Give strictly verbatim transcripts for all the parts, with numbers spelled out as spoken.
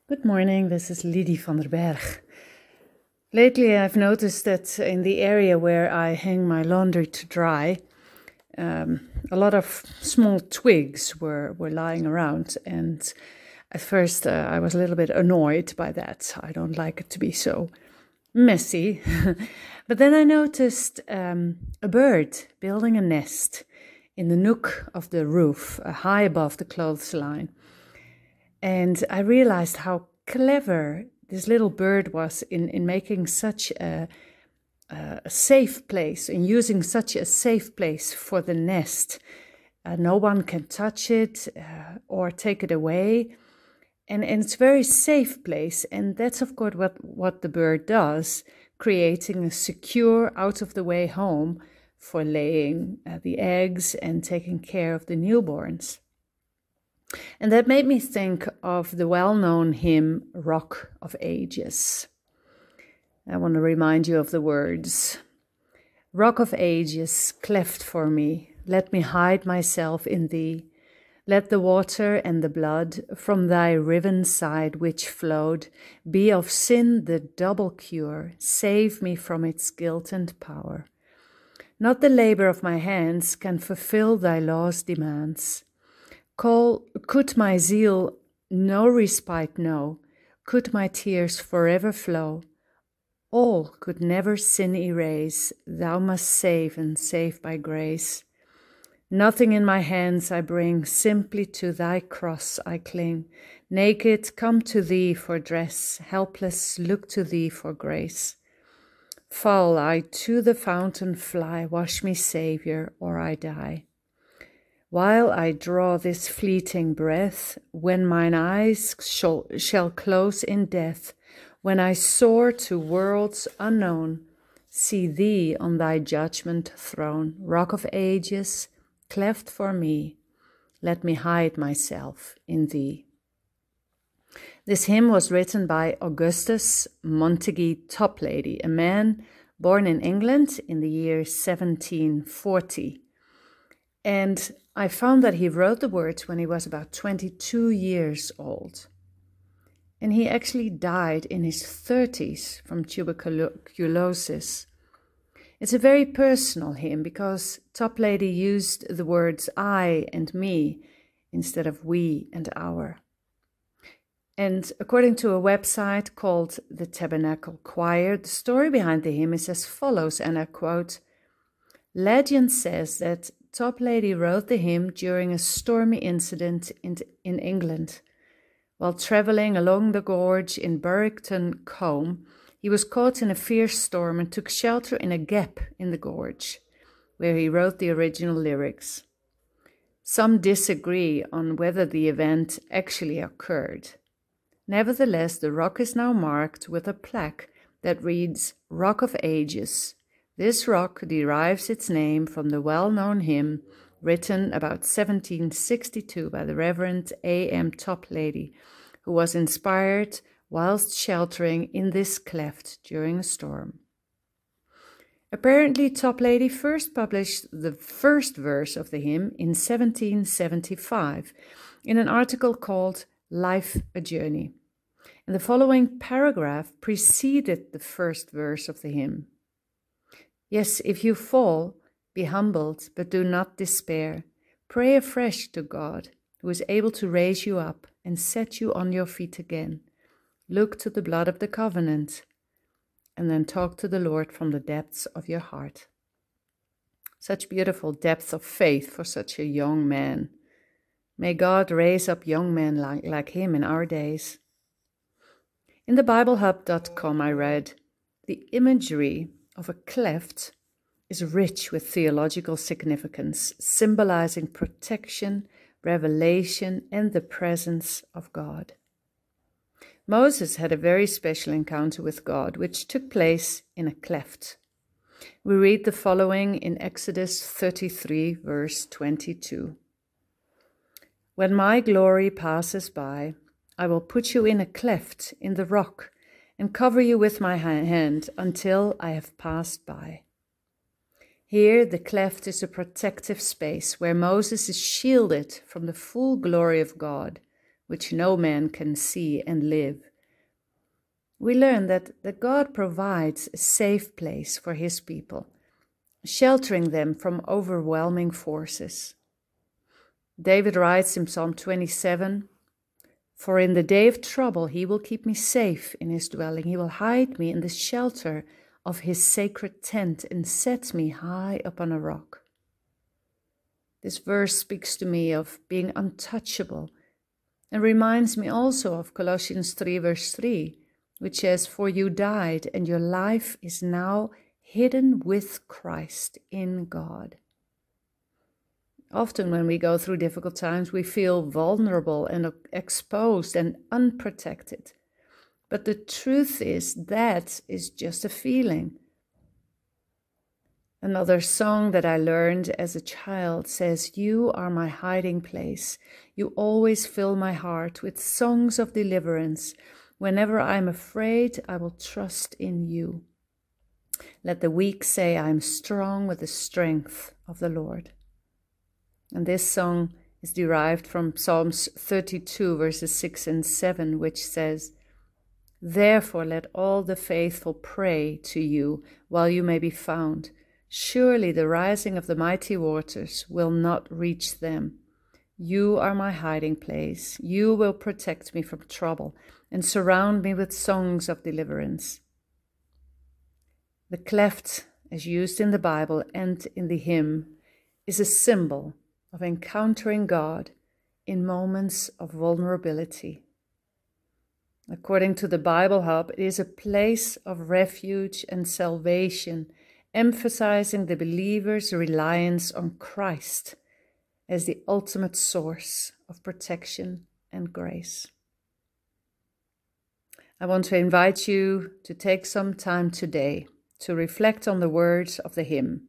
Good morning, this is Lidie van der Berg. Lately I've noticed that in the area where I hang my laundry to dry, um, a lot of small twigs were, were lying around, and at first uh, I was a little bit annoyed by that. I don't like it to be so messy. But then I noticed um, a bird building a nest in the nook of the roof, uh, high above the clothesline. And I realized how clever this little bird was in, in making such a, a safe place, and using such a safe place for the nest. Uh, no one can touch it uh, or take it away. And, and it's a very safe place. And that's, of course, what, what the bird does, creating a secure, out-of-the-way home for laying uh, the eggs and taking care of the newborns. And that made me think of the well-known hymn, Rock of Ages. I want to remind you of the words. Rock of Ages, cleft for me, let me hide myself in thee. Let the water and the blood from thy riven side which flowed be of sin the double cure, save me from its guilt and power. Not the labor of my hands can fulfill thy law's demands. Call, could my zeal no respite know, could my tears forever flow, all could never sin erase, thou must save and save by grace. Nothing in my hands I bring, simply to thy cross I cling. Naked, come to thee for dress, helpless, look to thee for grace. Fall I to the fountain fly, wash me, Saviour, or I die. While I draw this fleeting breath, when mine eyes shall, shall close in death, when I soar to worlds unknown, see thee on thy judgment throne, Rock of Ages, cleft for me, let me hide myself in thee. This hymn was written by Augustus Montague Toplady, a man born in England in the year seventeen forty. And I found that he wrote the words when he was about twenty-two years old. And he actually died in his thirties from tuberculosis. It's a very personal hymn because Toplady used the words I and me instead of we and our. And according to a website called the Tabernacle Choir, the story behind the hymn is as follows, and I quote, "Legend says that Toplady wrote the hymn during a stormy incident in, in England. While travelling along the gorge in Burrington Combe, he was caught in a fierce storm and took shelter in a gap in the gorge, where he wrote the original lyrics. Some disagree on whether the event actually occurred. Nevertheless, the rock is now marked with a plaque that reads, Rock of Ages. This rock derives its name from the well-known hymn written about seventeen sixty-two by the Reverend A M Toplady, who was inspired whilst sheltering in this cleft during a storm. Apparently, Toplady first published the first verse of the hymn in seventeen seventy-five in an article called Life a Journey. And the following paragraph preceded the first verse of the hymn. Yes, if you fall, be humbled, but do not despair. Pray afresh to God, who is able to raise you up and set you on your feet again. Look to the blood of the covenant, and then talk to the Lord from the depths of your heart." Such beautiful depth of faith for such a young man. May God raise up young men like, like him in our days. In the Bible Hub dot com I read, "The imagery of a cleft is rich with theological significance, symbolizing protection, revelation, and the presence of God." Moses had a very special encounter with God, which took place in a cleft. We read the following in Exodus thirty-three, verse twenty-two. "When my glory passes by, I will put you in a cleft in the rock and cover you with my hand until I have passed by." Here, the cleft is a protective space where Moses is shielded from the full glory of God which no man can see and live. We learn that, that God provides a safe place for his people, sheltering them from overwhelming forces. David writes in Psalm twenty-seven, "For in the day of trouble he will keep me safe in his dwelling. He will hide me in the shelter of his sacred tent and set me high upon a rock." This verse speaks to me of being untouchable and reminds me also of Colossians three verse three, which says, "For you died, and your life is now hidden with Christ in God." Often when we go through difficult times, we feel vulnerable and exposed and unprotected. But the truth is that is just a feeling. Another song that I learned as a child says, "You are my hiding place. You always fill my heart with songs of deliverance. Whenever I am afraid, I will trust in you. Let the weak say, I am strong with the strength of the Lord." And this song is derived from Psalms thirty-two, verses six and seven, which says, "Therefore let all the faithful pray to you while you may be found. Surely the rising of the mighty waters will not reach them. You are my hiding place. You will protect me from trouble and surround me with songs of deliverance." The cleft, as used in the Bible and in the hymn, is a symbol of encountering God in moments of vulnerability. According to the Bible Hub, it is a place of refuge and salvation, emphasizing the believer's reliance on Christ as the ultimate source of protection and grace. I want to invite you to take some time today to reflect on the words of the hymn,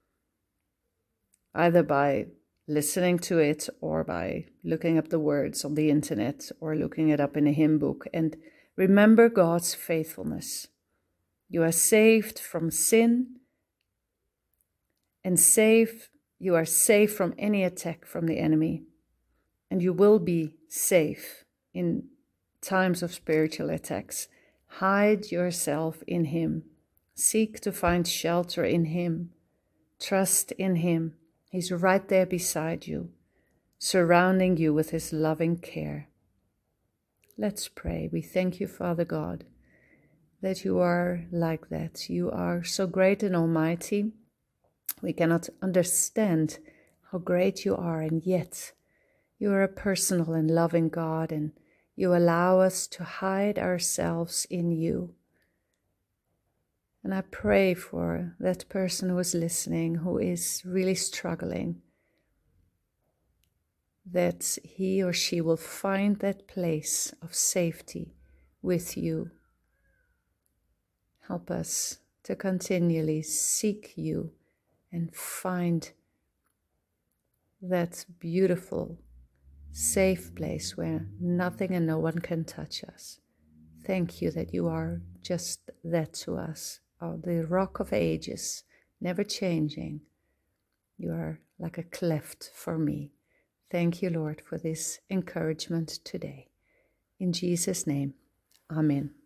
either by listening to it or by looking up the words on the internet or looking it up in a hymn book, and remember God's faithfulness. You are saved from sin and safe, you are safe from any attack from the enemy, and you will be safe in times of spiritual attacks. Hide yourself in him. Seek to find shelter in him. Trust in him. He's right there beside you, surrounding you with his loving care. Let's pray. We thank you, Father God, that you are like that. You are so great and almighty. We cannot understand how great you are, and yet you are a personal and loving God, and you allow us to hide ourselves in you. And I pray for that person who is listening, who is really struggling, that he or she will find that place of safety with you. Help us to continually seek you and find that beautiful, safe place where nothing and no one can touch us. Thank you that you are just that to us. Oh, the rock of ages, never changing. You are like a cleft for me. Thank you, Lord, for this encouragement today. In Jesus' name, amen.